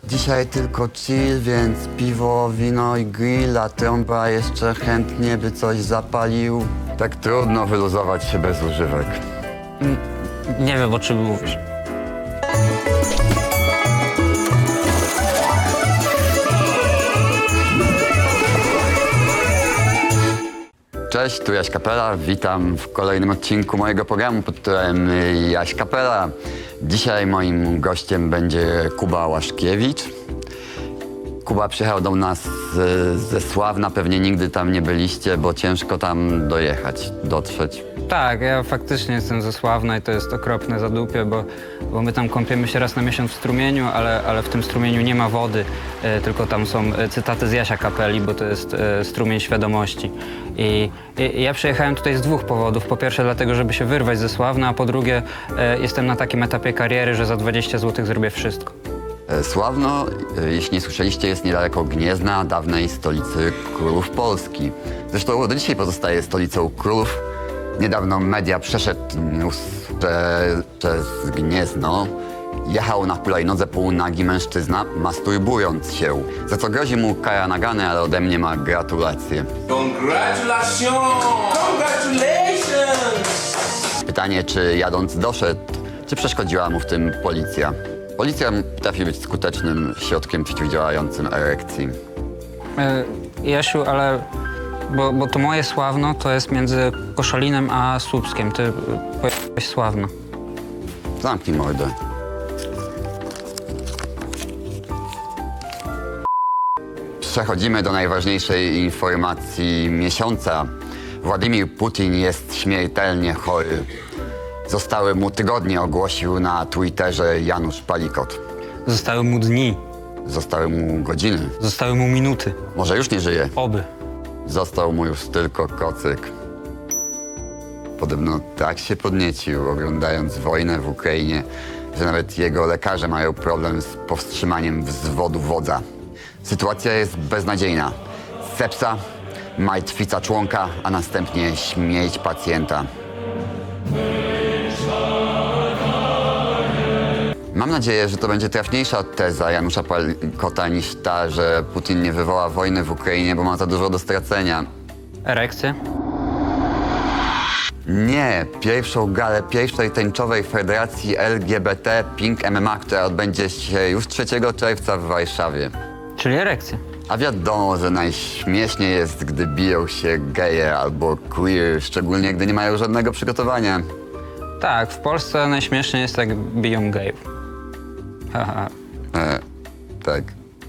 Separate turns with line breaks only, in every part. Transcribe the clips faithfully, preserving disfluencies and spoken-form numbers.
Dzisiaj tylko chill, więc piwo, wino i grill, a trąba jeszcze chętnie by coś zapalił. Tak trudno wyluzować się bez używek.
Nie wiem, o czym mówisz.
Cześć, tu Jaś Kapela. Witam w kolejnym odcinku mojego programu pod tytułem Jaś Kapela. Dzisiaj moim gościem będzie Kuba Łaszkiewicz. Kuba przyjechał do nas z, ze Sławna, pewnie nigdy tam nie byliście, bo ciężko tam dojechać, dotrzeć.
Tak, ja faktycznie jestem ze Sławna i to jest okropne zadupie, bo, bo my tam kąpiemy się raz na miesiąc w strumieniu, ale, ale w tym strumieniu nie ma wody, e, tylko tam są cytaty z Jasia Kapeli, bo to jest e, strumień świadomości. I, I ja przyjechałem tutaj z dwóch powodów. Po pierwsze dlatego, żeby się wyrwać ze Sławna, a po drugie e, jestem na takim etapie kariery, że za dwadzieścia złotych zrobię wszystko.
Sławno, jeśli nie słyszeliście, jest niedaleko Gniezna, dawnej stolicy królów Polski. Zresztą do dzisiaj pozostaje stolicą królów. Niedawno media przeszedł news, że przez Gniezno jechał na hulajnodze półnagi mężczyzna, masturbując się, za co grozi mu kara nagany, ale ode mnie ma gratulacje.
Congratulations! Congratulations!
Pytanie, czy jadąc doszedł, czy przeszkodziła mu w tym policja? Policja potrafi być skutecznym środkiem przeciwdziałającym erekcji.
E, Jasiu, ale... Bo, bo to moje Sławno to jest między Koszalinem a Słupskiem. Ty pojechałeś Sławno.
Zamknij mordę. Przechodzimy do najważniejszej informacji miesiąca. Władimir Putin jest śmiertelnie chory. Zostały mu tygodnie, ogłosił na Twitterze Janusz Palikot.
Zostały mu dni,
Zostały mu godziny.
zostały mu minuty.
Może już nie żyje.
Oby.
Został mu już tylko kocyk. Podobno tak się podniecił, oglądając wojnę w Ukrainie, że nawet jego lekarze mają problem z powstrzymaniem wzwodu wodza. Sytuacja jest beznadziejna. Sepsa, martwica członka, a następnie śmierć pacjenta. Mam nadzieję, że to będzie trafniejsza teza Janusza Palikota niż ta, że Putin nie wywoła wojny w Ukrainie, bo ma za dużo do stracenia.
Erekcje?
Nie, pierwszą galę pierwszej tęczowej federacji L G B T Pink M M A, która odbędzie się już trzeciego czerwca w Warszawie.
Czyli erekcje.
A wiadomo, że najśmieszniej jest, gdy biją się geje albo queer, szczególnie gdy nie mają żadnego przygotowania.
Tak, w Polsce najśmieszniej jest, jak biją gejów. Haha.
E, tak.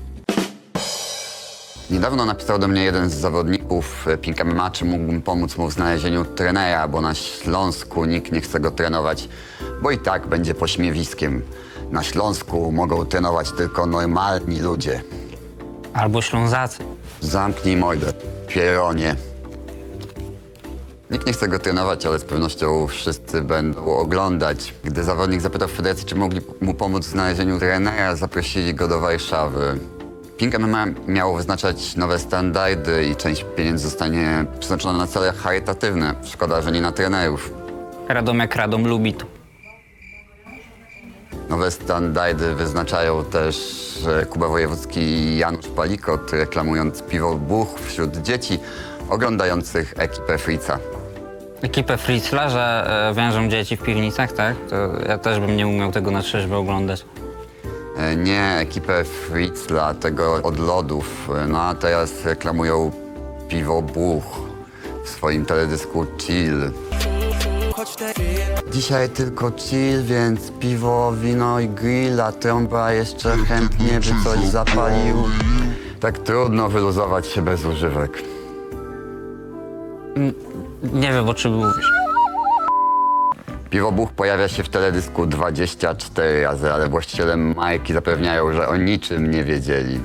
Niedawno napisał do mnie jeden z zawodników Pink M M A, czy mógłbym pomóc mu w znalezieniu trenera, bo na Śląsku nikt nie chce go trenować, bo i tak będzie pośmiewiskiem. Na Śląsku mogą trenować tylko normalni ludzie.
Albo Ślązacy.
Zamknij mordę, pieronie. Nikt nie chce go trenować, ale z pewnością wszyscy będą oglądać. Gdy zawodnik zapytał w federacji, czy mogli mu pomóc w znalezieniu trenera, zaprosili go do Warszawy. Pink M M A miało wyznaczać nowe standardy i część pieniędzy zostanie przeznaczona na cele charytatywne. Szkoda, że nie na trenerów.
Radomiak Radom lubi to.
Nowe standardy wyznaczają też e, Kuba Wojewódzki i Janusz Palikot, reklamując piwo Buch wśród dzieci oglądających ekipę Fritza.
Ekipę Fritzla, że e, wiążą dzieci w piwnicach, tak? To ja też bym nie umiał tego na trzeźwo oglądać.
E, Nie ekipę Fritzla, tego od lodów. E, No a teraz reklamują piwo Buch w swoim teledysku Chill. Dzisiaj tylko chill, więc piwo, wino i grill, a trąba jeszcze chętnie by coś zapalił. Tak trudno wyluzować się bez używek.
Nie wiem, o czym mówisz.
Piwo Buch pojawia się w teledysku dwadzieścia cztery razy, ale właściciele marki zapewniają, że o niczym nie wiedzieli.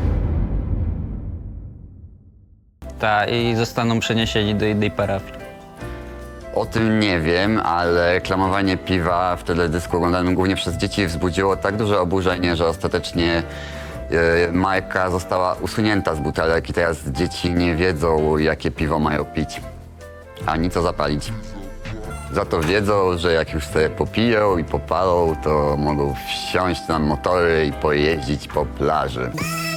Tak, i zostaną przeniesieni do innej parafii.
O tym nie wiem, ale reklamowanie piwa w teledysku oglądanym głównie przez dzieci wzbudziło tak duże oburzenie, że ostatecznie e, marka została usunięta z butelek i teraz dzieci nie wiedzą, jakie piwo mają pić, ani co zapalić. Za to wiedzą, że jak już sobie popiją i popalą, to mogą wsiąść na motory i pojeździć po plaży.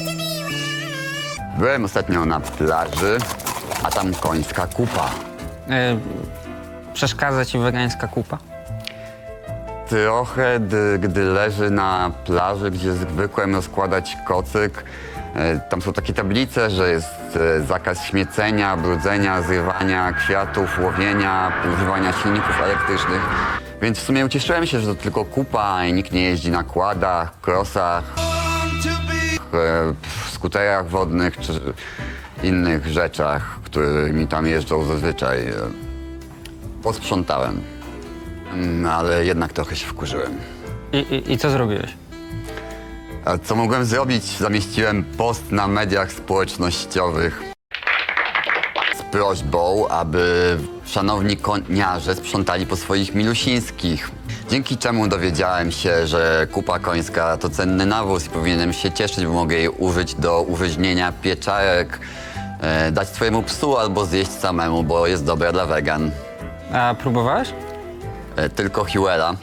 Byłem ostatnio na plaży, a tam końska kupa.
E, przeszkadza ci wegańska kupa?
Trochę, gdy, gdy leży na plaży, gdzie zwykłem rozkładać kocyk. E, Tam są takie tablice, że jest e, zakaz śmiecenia, brudzenia, zrywania kwiatów, łowienia, używania silników elektrycznych. Więc w sumie ucieszyłem się, że to tylko kupa i nikt nie jeździ na kładach, krosach, e, skuterach wodnych czy innych rzeczach, którymi tam jeżdżą zazwyczaj. E, Posprzątałem, Mm, ale jednak trochę się wkurzyłem.
I, i, i co zrobiłeś?
A co mogłem zrobić? Zamieściłem post na mediach społecznościowych z prośbą, aby szanowni koniarze sprzątali po swoich milusińskich. Dzięki czemu dowiedziałem się, że kupa końska to cenny nawóz i powinienem się cieszyć, bo mogę jej użyć do uwyźnienia pieczarek, e, dać swojemu psu albo zjeść samemu, bo jest dobra dla wegan.
A próbowałeś?
E, tylko Huela.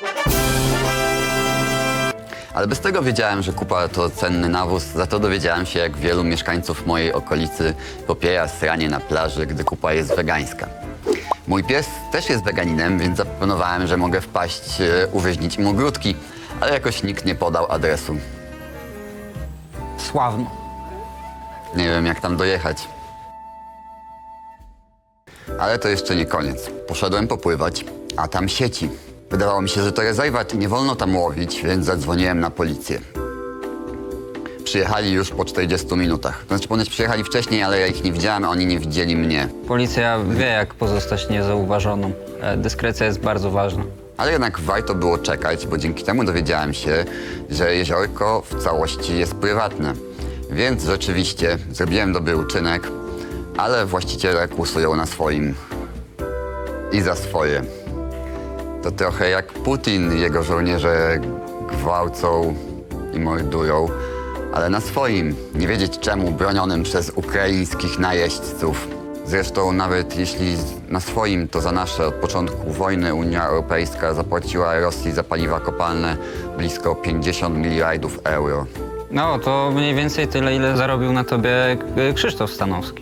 Ale bez tego wiedziałem, że kupa to cenny nawóz, za to dowiedziałem się, jak wielu mieszkańców mojej okolicy popiera sranie na plaży, gdy kupa jest wegańska. Mój pies też jest weganinem, więc zaproponowałem, że mogę wpaść, e, uwyźnić mu ogródki, ale jakoś nikt nie podał adresu.
Sławno.
Nie wiem, jak tam dojechać. Ale to jeszcze nie koniec. Poszedłem popływać, a tam sieci. Wydawało mi się, że to rezerwat i nie wolno tam łowić, więc zadzwoniłem na policję. Przyjechali już po czterdziestu minutach. Znaczy, ponoć przyjechali wcześniej, ale ja ich nie widziałem, a oni nie widzieli mnie.
Policja wie, jak pozostać niezauważoną. E, dyskrecja jest bardzo ważna.
Ale jednak warto było czekać, bo dzięki temu dowiedziałem się, że jeziorko w całości jest prywatne. Więc rzeczywiście zrobiłem dobry uczynek, ale właściciele kłusują na swoim i za swoje. To trochę jak Putin, jego żołnierze gwałcą i mordują, ale na swoim. Nie wiedzieć czemu, bronionym przez ukraińskich najeźdźców. Zresztą nawet jeśli na swoim, to za nasze. Od początku wojny Unia Europejska zapłaciła Rosji za paliwa kopalne blisko pięćdziesiąt miliardów euro.
No, to mniej więcej tyle, ile zarobił na tobie e, Krzysztof Stanowski.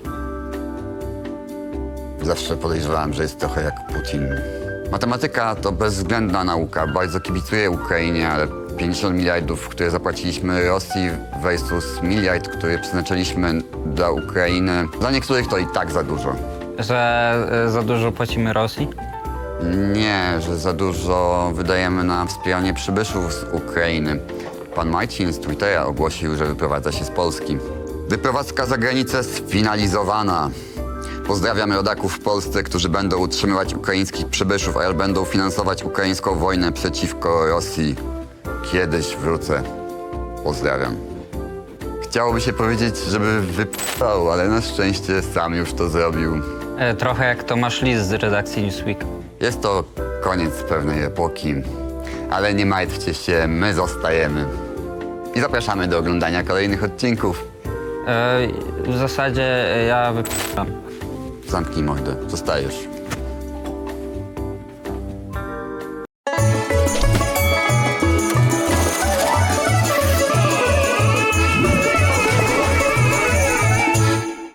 Zawsze podejrzewałem, że jest trochę jak Putin. Matematyka to bezwzględna nauka. Bardzo kibicuję Ukrainie, ale pięćdziesiąt miliardów, które zapłaciliśmy Rosji versus miliard, który przeznaczyliśmy dla Ukrainy, dla niektórych to i tak za dużo.
Że e, za dużo płacimy Rosji?
Nie, że za dużo wydajemy na wspieranie przybyszów z Ukrainy. Pan Marcin z Twittera ogłosił, że wyprowadza się z Polski. Wyprowadzka za granicę sfinalizowana. Pozdrawiam rodaków w Polsce, którzy będą utrzymywać ukraińskich przybyszów, a będą finansować ukraińską wojnę przeciwko Rosji. Kiedyś wrócę. Pozdrawiam. Chciałoby się powiedzieć, żeby wypał, ale na szczęście sam już to zrobił.
E, trochę jak Tomasz Lis z redakcji Newsweek.
Jest to koniec pewnej epoki, ale nie martwcie się, my zostajemy. I zapraszamy do oglądania kolejnych odcinków.
E, w zasadzie ja wypam.
Zamknij mordę, zostajesz.